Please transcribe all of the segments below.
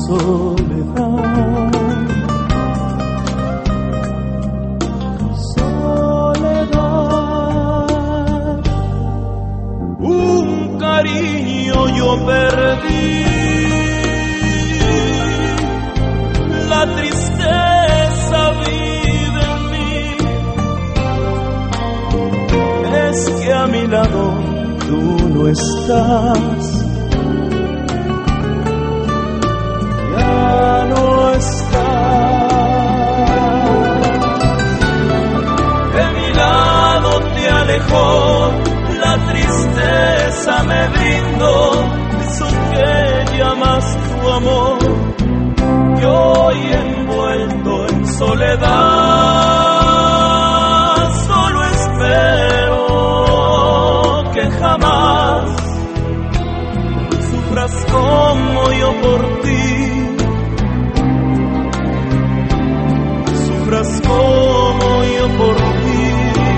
soledad. Soledad, un cariño yo perdí, la tristeza vive en mí, es que a mi lado tú no estás. No estás. De mi lado te alejó, la tristeza me brindó, eso que llamas tu amor, y hoy envuelto en soledad, solo espero que jamás sufras como yo por ti. Como yo por ti.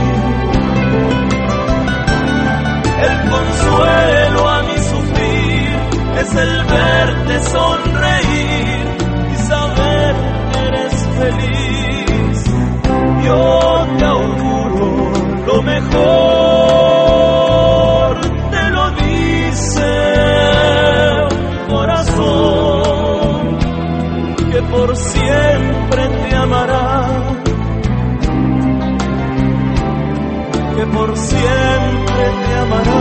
El consuelo a mi sufrir es el verte sonreír y saber que eres feliz. Yo te auguro lo mejor, te lo dice un corazón que por siempre te amará, que por siempre te amará.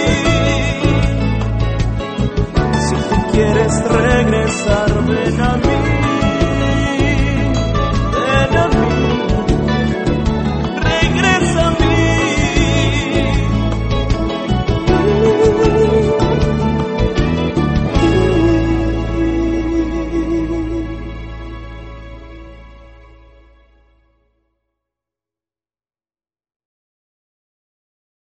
Quieres regresar, ven a mí.